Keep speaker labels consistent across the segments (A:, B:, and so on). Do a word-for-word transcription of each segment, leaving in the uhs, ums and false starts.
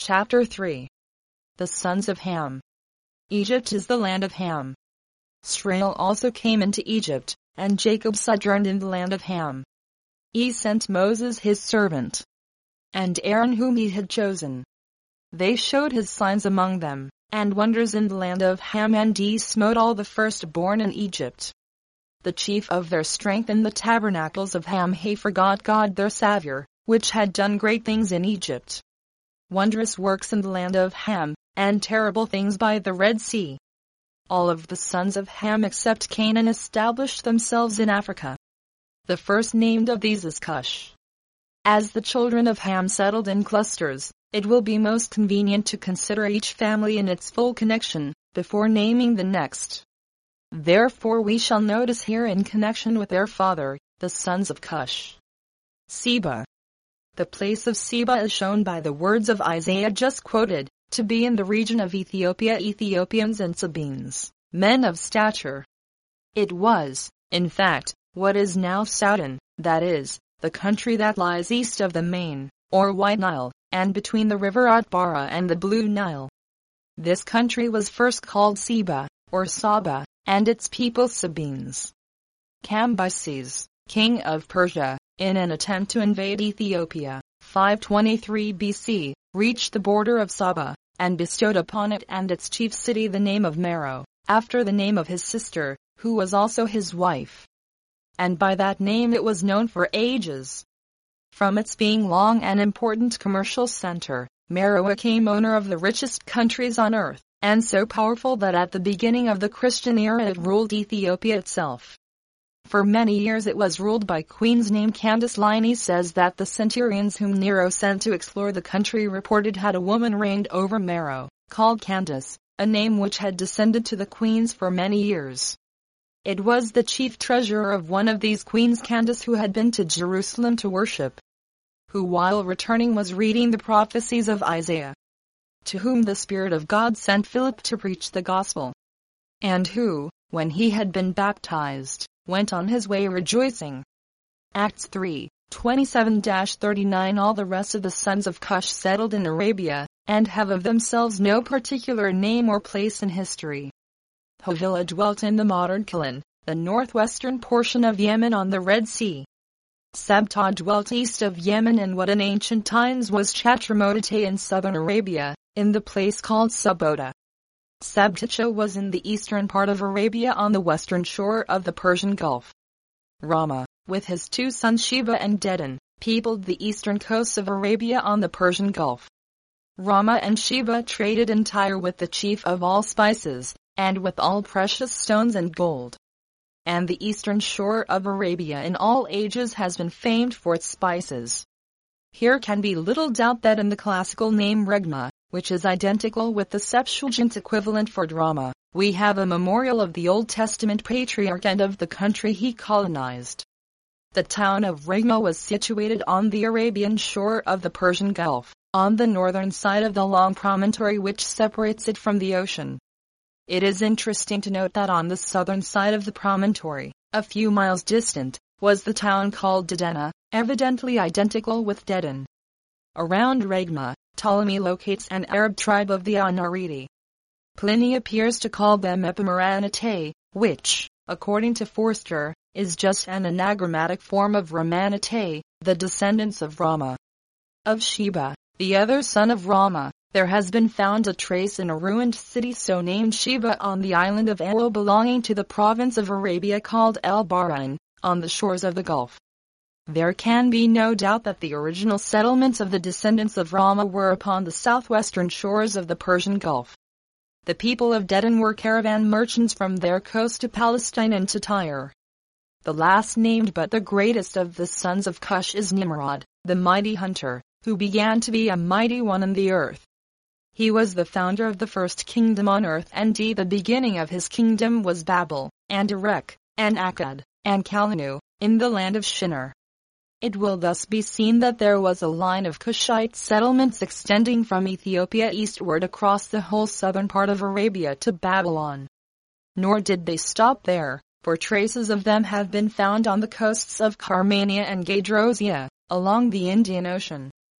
A: Chapter three. The sons of Ham. Egypt is the land of Ham. Israel also came into Egypt, and Jacob sojourned in the land of Ham. He sent Moses his servant, and Aaron whom he had chosen. They showed his signs among them, and wonders in the land of Ham, and he smote all the firstborn in Egypt. The chief of their strength in the tabernacles of Ham he forgot God their Saviour, which had done great things in Egypt. Wondrous works in the land of Ham, and terrible things by the Red Sea. All of the sons of Ham except Canaan established themselves in Africa. The first named of these is Cush. As the children of Ham settled in clusters, it will be most convenient to consider each family in its full connection, before naming the next. Therefore we shall notice here in connection with their father, the sons of Cush. Seba. The place of Seba is shown by the words of Isaiah just quoted, to be in the region of Ethiopia, Ethiopians and Sabeans, men of stature. It was, in fact, what is now Sudan, that is, the country that lies east of the main, or White Nile, and between the river Atbara and the Blue Nile. This country was first called Seba, or Saba, and its people Sabeans. Cambyses, king of Persia, in an attempt to invade Ethiopia, five twenty-three B C, reached the border of Saba, and bestowed upon it and its chief city the name of Meroe, after the name of his sister, who was also his wife. And by that name it was known for ages. From its being long an important commercial center, Meroe became owner of the richest countries on earth, and so powerful that at the beginning of the Christian era it ruled Ethiopia itself. For many years it was ruled by queens named Candace. Pliny says that the centurions whom Nero sent to explore the country reported had a woman reigned over Meroe, called Candace, a name which had descended to the queens for many years. It was the chief treasurer of one of these queens, Candace, who had been to Jerusalem to worship, who while returning was reading the prophecies of Isaiah, to whom the Spirit of God sent Philip to preach the gospel, and who, when he had been baptized, went on his way rejoicing. Acts three, twenty-seven to thirty-nine. All the rest of the sons of Cush settled in Arabia, and have of themselves no particular name or place in history. Havilah dwelt in the modern Kilan, the northwestern portion of Yemen on the Red Sea. Sabta dwelt east of Yemen in what in ancient times was Chatramodate in southern Arabia, in the place called Subota. Sabticha was in the eastern part of Arabia on the western shore of the Persian Gulf. Rama, with his two sons Sheba and Dedan, peopled the eastern coasts of Arabia on the Persian Gulf. Rama and Sheba traded in Tyre with the chief of all spices, and with all precious stones and gold. And the eastern shore of Arabia in all ages has been famed for its spices. Here can be little doubt that in the classical name Regma, which is identical with the Septuagint equivalent for Drama, we have a memorial of the Old Testament patriarch and of the country he colonized. The town of Regma was situated on the Arabian shore of the Persian Gulf, on the northern side of the long promontory which separates it from the ocean. It is interesting to note that on the southern side of the promontory, a few miles distant, was the town called Dodona, evidently identical with Dedan. Around Regma, Ptolemy locates an Arab tribe of the Anariti. Pliny appears to call them Epimaranatae, which, according to Forster, is just an anagrammatic form of Ramanatae, the descendants of Rama. Of Sheba, the other son of Rama, there has been found a trace in a ruined city so named Sheba on the island of Elo belonging to the province of Arabia called El Bahrain, on the shores of the Gulf. There can be no doubt that the original settlements of the descendants of Rama were upon the southwestern shores of the Persian Gulf. The people of Dedan were caravan merchants from their coast to Palestine and to Tyre. The last named but the greatest of the sons of Cush is Nimrod, the mighty hunter, who began to be a mighty one in the earth. He was the founder of the first kingdom on earth, and he, the beginning of his kingdom was Babel, and Erech, and Akkad, and Calneh, in the land of Shinar. It will thus be seen that there was a line of Cushite settlements extending from Ethiopia eastward across the whole southern part of Arabia to Babylon. Nor did they stop there, for traces of them have been found on the coasts of Carmania and Gadrosia, along the Indian Ocean.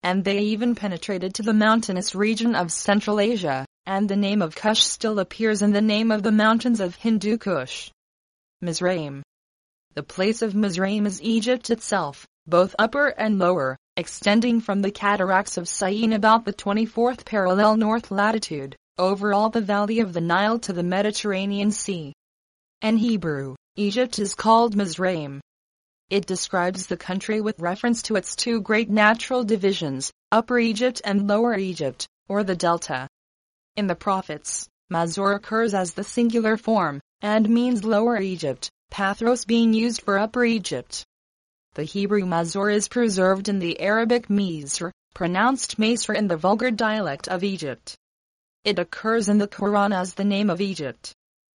A: and they even penetrated to the mountainous region of Central Asia, and the name of Kush still appears in the name of the mountains of Hindu Kush. Mizraim. The place of Mizraim is Egypt itself, both upper and lower, extending from the cataracts of Syene about the twenty-fourth parallel north latitude, over all the valley of the Nile to the Mediterranean Sea. In Hebrew, Egypt is called Mizraim. It describes the country with reference to its two great natural divisions, Upper Egypt and Lower Egypt, or the Delta. In the prophets, Mazor occurs as the singular form, and means Lower Egypt, Pathros being used for Upper Egypt. The Hebrew Mazor is preserved in the Arabic Mizr, pronounced Masr in the vulgar dialect of Egypt. It occurs in the Quran as the name of Egypt.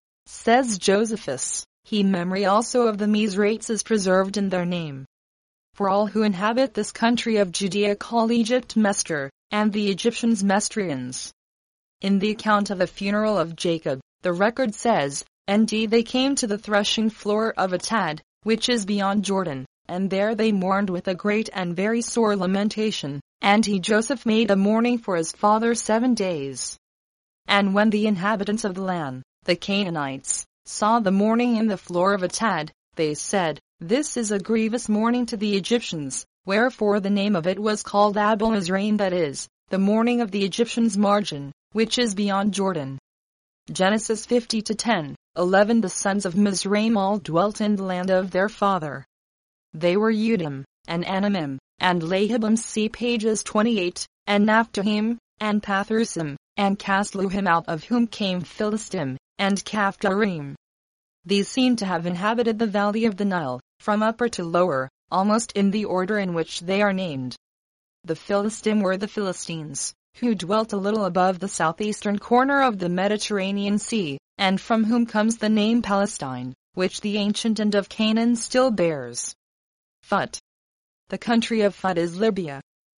A: Says Josephus, he memory also of the Mizrates is preserved in their name. For all who inhabit this country of Judea call Egypt Mestre, and the Egyptians Mestrians. In the account of the funeral of Jacob, the record says, indeed they came to the threshing floor of Atad, which is beyond Jordan, and there they mourned with a great and very sore lamentation, and he Joseph made a mourning for his father seven days. And when the inhabitants of the land, the Canaanites, saw the mourning in the floor of Atad, they said, this is a grievous mourning to the Egyptians, wherefore the name of it was called Abel Mizraim, that is, the mourning of the Egyptians' margin, which is beyond Jordan. Genesis fifty to ten, eleven The sons of Mizraim all dwelt in the land of their father. They were Udim, and Anamim, and Lahabim, see pages twenty-eight, and Naphtahim, and Pathrusim, and Casluhim, out of whom came Philistim, and Caphtorim. These seem to have inhabited the valley of the Nile, from upper to lower, almost in the order in which they are named. The Philistim were the Philistines, who dwelt a little above the southeastern corner of the Mediterranean Sea, and from whom comes the name Palestine, which the ancient end of Canaan still bears. Phut. The country of Phut is Libya.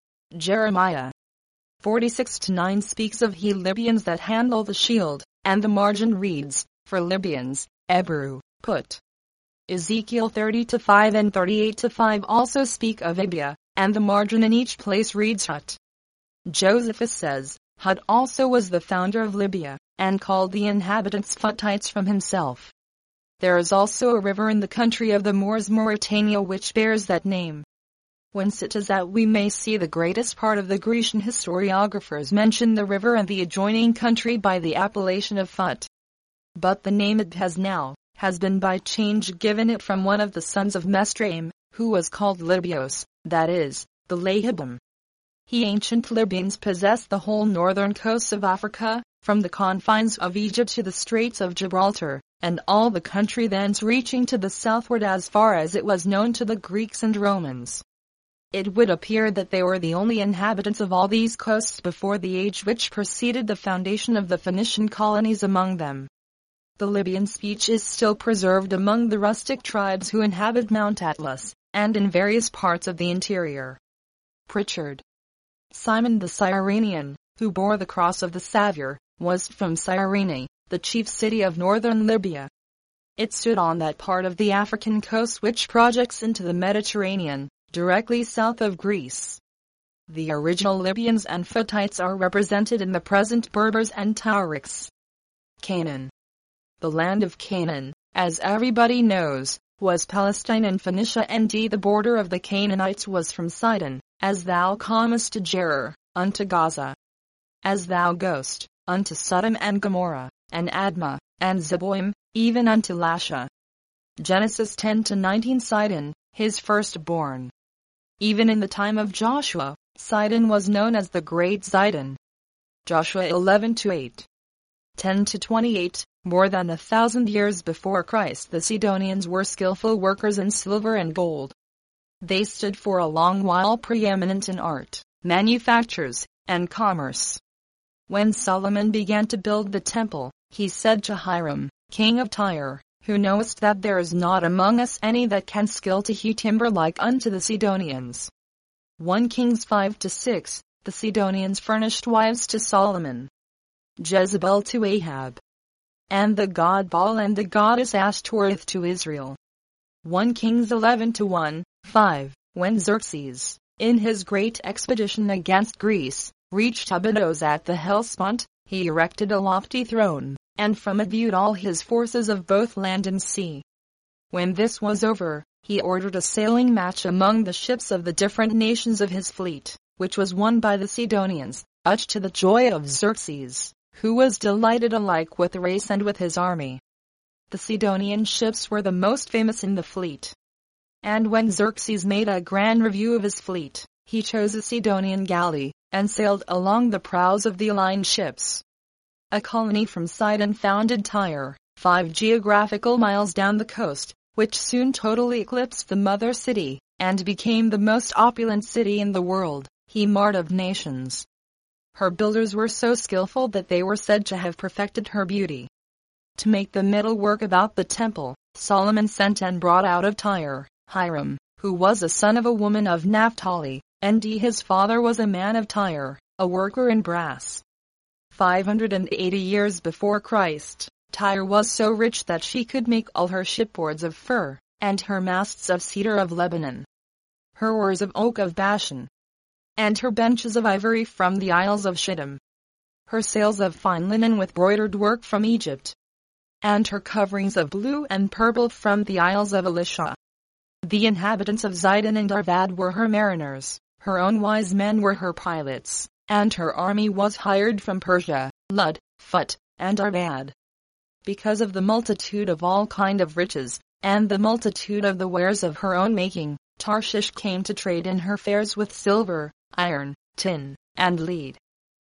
A: Jeremiah forty-six to nine speaks of he Libyans that handle the shield, and the margin reads, for Libyans, Ebru, Put. Ezekiel thirty to five and thirty-eight to five also speak of Ibia, and the margin in each place reads Hut. Josephus says, Hut also was the founder of Libya, and called the inhabitants Phutites from himself. There is also a river in the country of the Moors, Mauritania, which bears that name. Whence it is that we may see the greatest part of the Grecian historiographers mention the river and the adjoining country by the appellation of Phut. But the name it has now, has been by change given it from one of the sons of Mesraim, who was called Libyos, that is, the Lahabim. He ancient Libyans possessed the whole northern coast of Africa, from the confines of Egypt to the Straits of Gibraltar, and all the country thence reaching to the southward as far as it was known to the Greeks and Romans. It would appear that they were the only inhabitants of all these coasts before the age which preceded the foundation of the Phoenician colonies among them. The Libyan speech is still preserved among the rustic tribes who inhabit Mount Atlas, and in various parts of the interior. Pritchard. Simon the Cyrenian, who bore the cross of the Saviour, was from Cyrene, the chief city of northern Libya. It stood on that part of the African coast which projects into the Mediterranean, directly south of Greece. The original Libyans and Phutites are represented in the present Berbers and Tauriks. Canaan. The land of Canaan, as everybody knows, was Palestine and Phoenicia, and the border of the Canaanites was from Sidon, as thou comest to Gerar, unto Gaza. As thou goest, unto Sodom and Gomorrah, and Admah, and Zeboim, even unto Lasha. Genesis ten to nineteen Sidon, his firstborn. Even in the time of Joshua, Sidon was known as the Great Zidon. Joshua eleven to eight. ten to twenty-eight, more than a thousand years before Christ, the Sidonians were skillful workers in silver and gold. They stood for a long while preeminent in art, manufactures, and commerce. When Solomon began to build the temple, he said to Hiram, king of Tyre, who knowest that there is not among us any that can skill to hew timber like unto the Sidonians. First Kings five to six, the Sidonians furnished wives to Solomon. Jezebel to Ahab. And the god Baal and the goddess Ashtoreth to Israel. First Kings eleven to one, five, when Xerxes, in his great expedition against Greece, reached Abydos at the Hellespont, he erected a lofty throne, and from it viewed all his forces of both land and sea. When this was over, he ordered a sailing match among the ships of the different nations of his fleet, which was won by the Sidonians, much to the joy of Xerxes, who was delighted alike with the race and with his army. The Sidonian ships were the most famous in the fleet. And when Xerxes made a grand review of his fleet, he chose a Sidonian galley, and sailed along the prows of the aligned ships. A colony from Sidon founded Tyre, five geographical miles down the coast, which soon totally eclipsed the mother city, and became the most opulent city in the world, he mart of nations. Her builders were so skillful that they were said to have perfected her beauty. To make the metal work about the temple, Solomon sent and brought out of Tyre, Hiram, who was a son of a woman of Naphtali, and his father was a man of Tyre, a worker in brass. Five hundred and eighty years before Christ, Tyre was so rich that she could make all her shipboards of fir, and her masts of cedar of Lebanon, her oars of oak of Bashan, and her benches of ivory from the isles of Shittim, her sails of fine linen with broidered work from Egypt, and her coverings of blue and purple from the isles of Elisha. The inhabitants of Zidon and Arvad were her mariners, her own wise men were her pilots, and her army was hired from Persia, Lud, Phut, and Arvad. Because of the multitude of all kind of riches, and the multitude of the wares of her own making, Tarshish came to trade in her fairs with silver, iron, tin, and lead.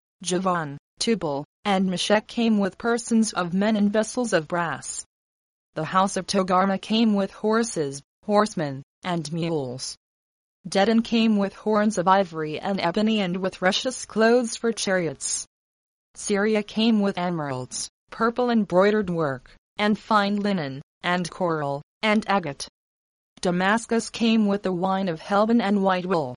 A: Javan, Tubal, and Meshech came with persons of men and vessels of brass. The house of Togarmah came with horses, horsemen, and mules. Dedan came with horns of ivory and ebony and with precious clothes for chariots. Syria came with emeralds, purple embroidered work, and fine linen, and coral, and agate. Damascus came with the wine of Helbon and white wool.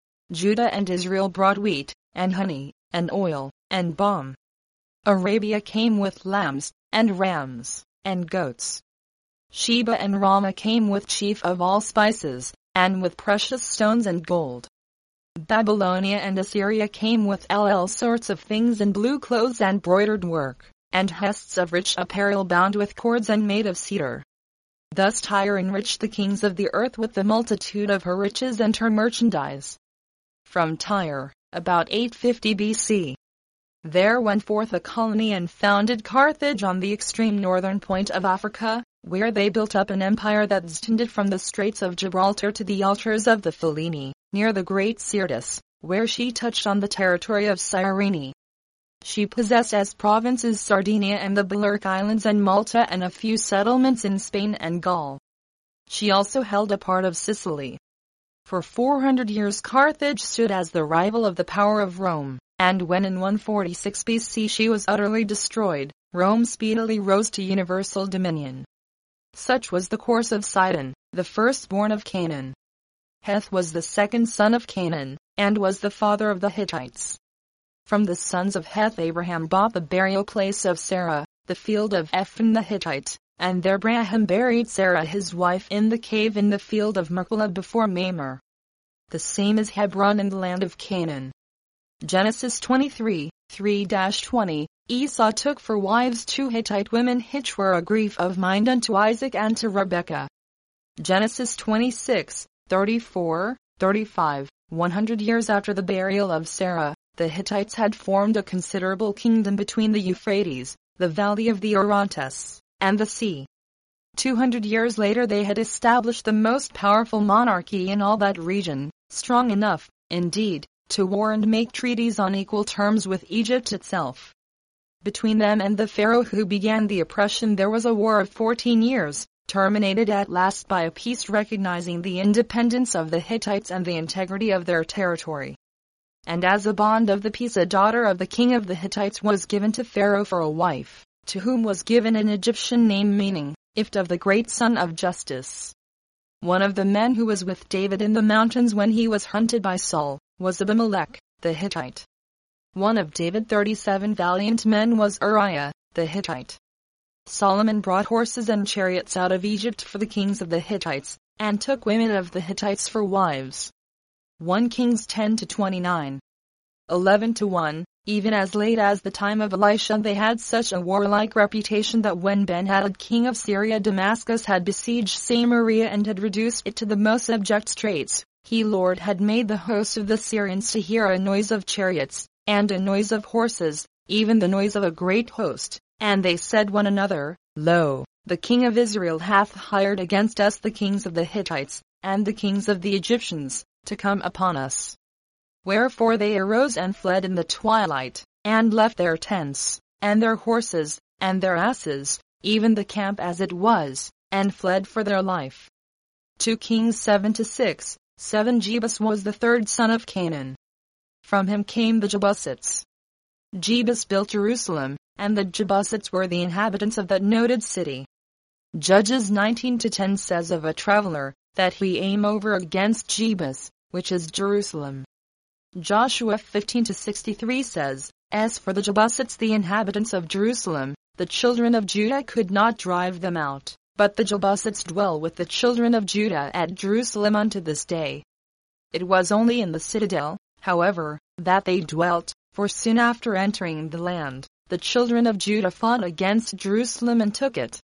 A: Judah and Israel brought wheat, and honey, and oil, and balm. Arabia came with lambs, and rams, and goats. Sheba and Ramah came with chief of all spices, and with precious stones and gold. Babylonia and Assyria came with all sorts of things in blue clothes and broidered work, and hests of rich apparel bound with cords and made of cedar. Thus Tyre enriched the kings of the earth with the multitude of her riches and her merchandise. From Tyre, about eight fifty B C, there went forth a colony and founded Carthage on the extreme northern point of Africa, where they built up an empire that extended from the Straits of Gibraltar to the altars of the Phileni, near the great Syrtis, where she touched on the territory of Cyrene. She possessed as provinces Sardinia and the Balearic Islands and Malta and a few settlements in Spain and Gaul. She also held a part of Sicily. For four hundred years Carthage stood as the rival of the power of Rome, and when in one forty-six B C she was utterly destroyed, Rome speedily rose to universal dominion. Such was the course of Sidon, the firstborn of Canaan. Heth was the second son of Canaan, and was the father of the Hittites. From the sons of Heth Abraham bought the burial place of Sarah, the field of Ephron the Hittite, and there Abraham buried Sarah his wife in the cave in the field of Machpelah before Mamre. The same is Hebron in the land of Canaan. Genesis twenty-three, three to twenty, Esau took for wives two Hittite women which were a grief of mind unto Isaac and to Rebekah. Genesis twenty-six, thirty-four, thirty-five, one hundred years after the burial of Sarah, the Hittites had formed a considerable kingdom between the Euphrates, the valley of the Orontes, and the sea. Two hundred years later they had established the most powerful monarchy in all that region, strong enough, indeed, to war and make treaties on equal terms with Egypt itself. Between them and the Pharaoh who began the oppression there was a war of fourteen years, terminated at last by a peace recognizing the independence of the Hittites and the integrity of their territory. And as a bond of the peace a daughter of the king of the Hittites was given to Pharaoh for a wife, to whom was given an Egyptian name meaning, Ift of the great son of justice. One of the men who was with David in the mountains when he was hunted by Saul, was Abimelech, the Hittite. One of David's thirty-seven valiant men was Uriah, the Hittite. Solomon brought horses and chariots out of Egypt for the kings of the Hittites, and took women of the Hittites for wives. First Kings ten to twenty-nine. eleven to one. Even as late as the time of Elisha they had such a warlike reputation that when Ben-Hadad king of Syria Damascus had besieged Samaria and had reduced it to the most abject straits, he Lord had made the host of the Syrians to hear a noise of chariots, and a noise of horses, even the noise of a great host, and they said one another, Lo, the king of Israel hath hired against us the kings of the Hittites, and the kings of the Egyptians, to come upon us. Wherefore they arose and fled in the twilight, and left their tents, and their horses, and their asses, even the camp as it was, and fled for their life. Second Kings seven to six. seven Jebus was the third son of Canaan. From him came the Jebusites. Jebus built Jerusalem, and the Jebusites were the inhabitants of that noted city. Judges nineteen to ten says of a traveler, that he came over against Jebus, which is Jerusalem. Joshua fifteen to sixty-three says, As for the Jebusites the inhabitants of Jerusalem, the children of Judah could not drive them out, but the Jebusites dwell with the children of Judah at Jerusalem unto this day. It was only in the citadel, however, that they dwelt, for soon after entering the land, the children of Judah fought against Jerusalem and took it.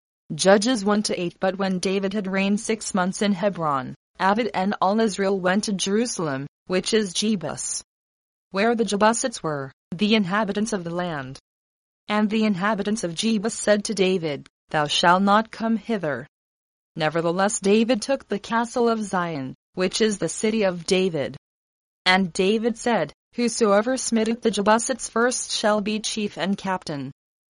A: Judges one to eight. But when David had reigned six months in Hebron, Abed and all Israel went to Jerusalem, which is Jebus, where the Jebusites were, the inhabitants of the land. And the inhabitants of Jebus said to David, Thou shalt not come hither. Nevertheless David took the castle of Zion, which is the city of David. And David said, Whosoever smiteth the Jebusites first shall be chief and captain.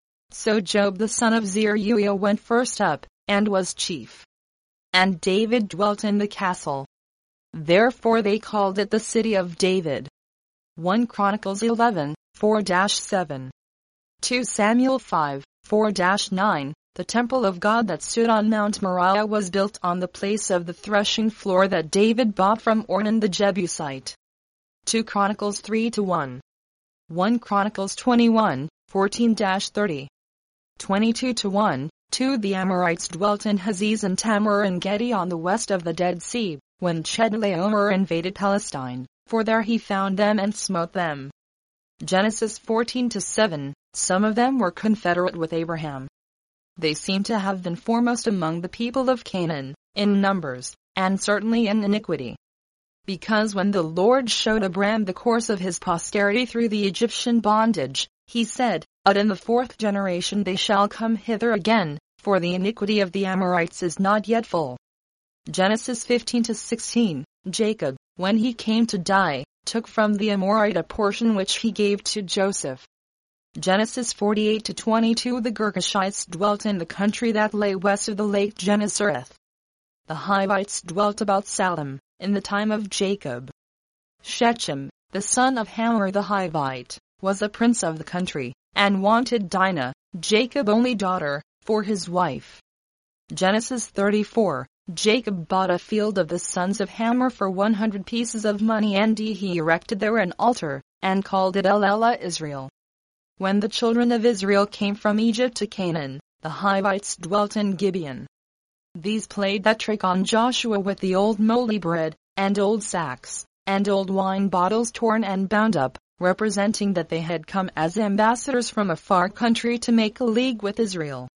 A: So Joab the son of Zeruiah went first up, and was chief. And David dwelt in the castle. Therefore they called it the city of David. First Chronicles eleven, four to seven. Second Samuel five, four to nine. The temple of God that stood on Mount Moriah was built on the place of the threshing floor that David bought from Ornan the Jebusite. Second Chronicles three to one. First Chronicles twenty-one, fourteen to thirty. twenty-two to one. two The Amorites dwelt in Hazez and Tamar and Gedi on the west of the Dead Sea, when Chedorlaomer invaded Palestine, for there he found them and smote them. Genesis fourteen to seven. Some of them were confederate with Abraham. They seem to have been foremost among the people of Canaan, in numbers, and certainly in iniquity. Because when the Lord showed Abraham the course of his posterity through the Egyptian bondage, he said, But in the fourth generation they shall come hither again, for the iniquity of the Amorites is not yet full. Genesis fifteen to sixteen. Jacob, when he came to die, took from the Amorite a portion which he gave to Joseph. Genesis forty-eight to twenty-two. The Girgashites dwelt in the country that lay west of the lake Gennesareth. The Hivites dwelt about Salem, in the time of Jacob. Shechem, the son of Hamor the Hivite, was a prince of the country, and wanted Dinah, Jacob's only daughter, for his wife. Genesis thirty-four. Jacob bought a field of the sons of Hamor for one hundred pieces of money, and he erected there an altar, and called it El-Elah Israel. When the children of Israel came from Egypt to Canaan, the Hivites dwelt in Gibeon. These played that trick on Joshua with the old moldy bread, and old sacks, and old wine bottles torn and bound up, representing that they had come as ambassadors from a far country to make a league with Israel.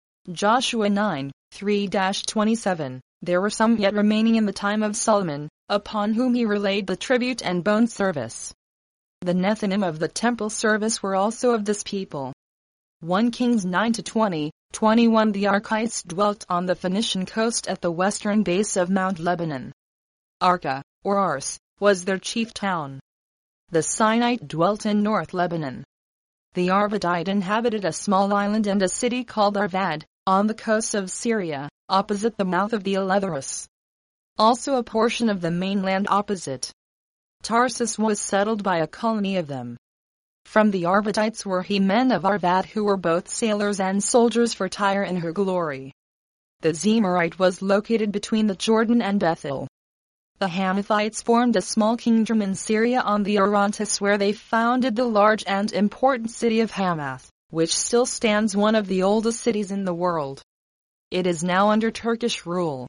A: Joshua nine, three to twenty-seven. There were some yet remaining in the time of Solomon, upon whom he relayed the tribute and bone service. The Nethinim of the temple service were also of this people. First Kings nine to twenty, twenty-one. The Archites dwelt on the Phoenician coast at the western base of Mount Lebanon. Archa, or Ars, was their chief town. The Sinite dwelt in North Lebanon. The Arvadite inhabited a small island and a city called Arvad, on the coast of Syria, opposite the mouth of the Eletharus. Also a portion of the mainland opposite Tarsus was settled by a colony of them. From the Arvadites were he men of Arvad who were both sailors and soldiers for Tyre in her glory. The Zemarite was located between the Jordan and Bethel. The Hamathites formed a small kingdom in Syria on the Orontes, where they founded the large and important city of Hamath, which still stands one of the oldest cities in the world. It is now under Turkish rule.